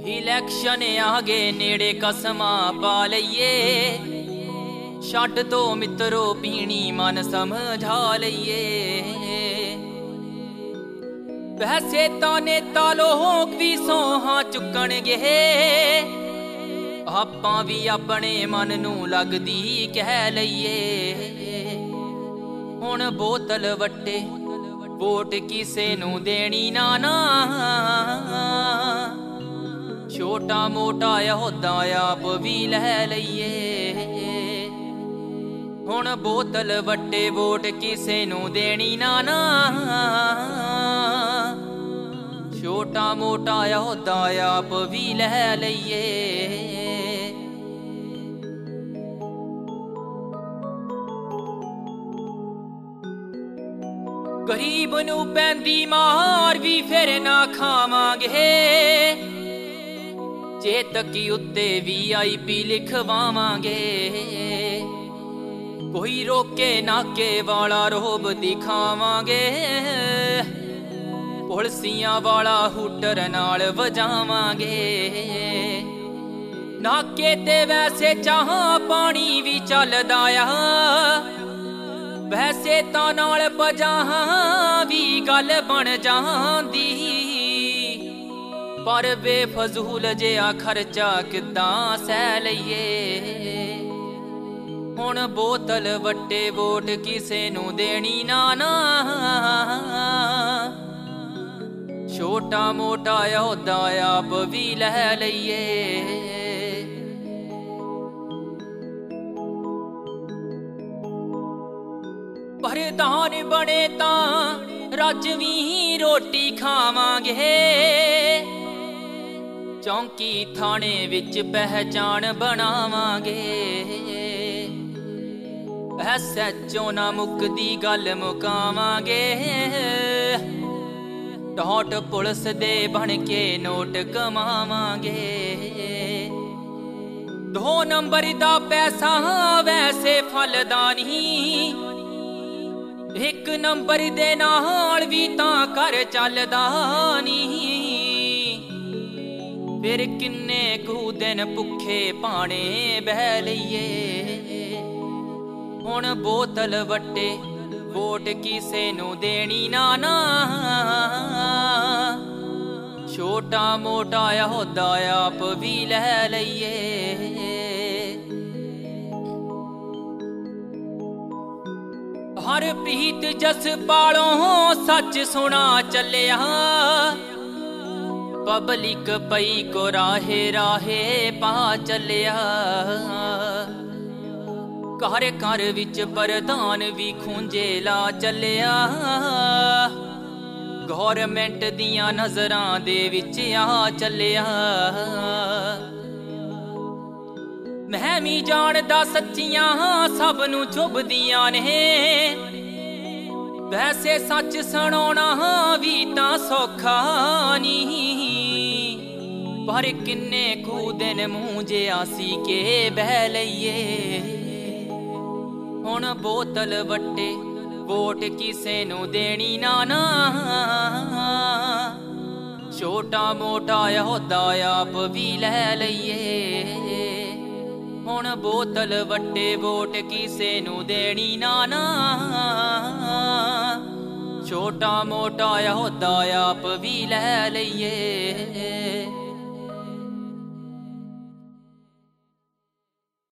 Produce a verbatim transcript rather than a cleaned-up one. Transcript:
Election आ गए नेड़े कसमा पा लईए छड्ड दो मित्रो पीनी मन समझा लईए। वैसे तां नेता लोग भी सोहां चुकणगे आपां भी अपने मन नूं लगदी कह लईए। हुण बोतल वट्टे वोट किसे नूं देनी ना ना छोटा मोटा यहोदा आप भी लै लईए। हुण बोतल वट्टे वोट किसे नूं देनी ना ना छोटा मोटा यहोदा आप भी लै लईए। गरीब नूं पैंदी मार भी फिर ना खावांगे चेतकी उत्ते वी आई पी लिखवावांगे। कोई रोके नाके वाला रोब दिखावांगे पुलसियां वाला हूटर नाल वजावांगे। नाके ते वैसे चाह पानी भी चलदा आ वैसे तां नाल पजाह भी गल बन जांदी पर बेफजूल जिहा खर्चा किदां सह लईए। हुण बोतल वट्टे वोट किसे नूं देनी ना ना छोटा मोटा यहोदा आप भी लै लईए। प्रधान बने तां रजवी रोटी खावांगे चौंकी थाने विच पहचान बनावांगे। एस एच ओ ना मुकदी गल मुकावांगे टॉट पुलिस दे बन के नोट कमावांगे। दो नंबर दा पैसा वैसे फलदा नहीं एक नंबर दे नाल भी तां कर चलदा नहीं फिर किन्ने कू दिन भुखे पाने बह लईए। हुण बोतल वट्टे वोट किसे नूं देनी ना ना छोटा मोटा यहोदा आप भी लै लईए। हर प्रीत जस पालों सच सुना चलिया पब्लिक पई को राहे राहे पा चलिया। घर घर विच प्रधान भी खूंजे ला चलिया गौरमेंट दियां नजरां दे विच आ चलिया। मैं भी जानदा सच्चियां सब नूं चुभदियां ने वैसे सच सुनाउणा भी तां सौखा नहीं पर किन्ने कू दिन मूंह जिहा सी के बह लईए। हुण बोतल वट्टे वोट किसे नूं देनी ना ना छोटा मोटा यहोदा आप भी लै लईए। हुण बोतल वट्टे वोट किसे नूं देनी ना ना छोटा मोटा यहोदा आप भी लै लईए।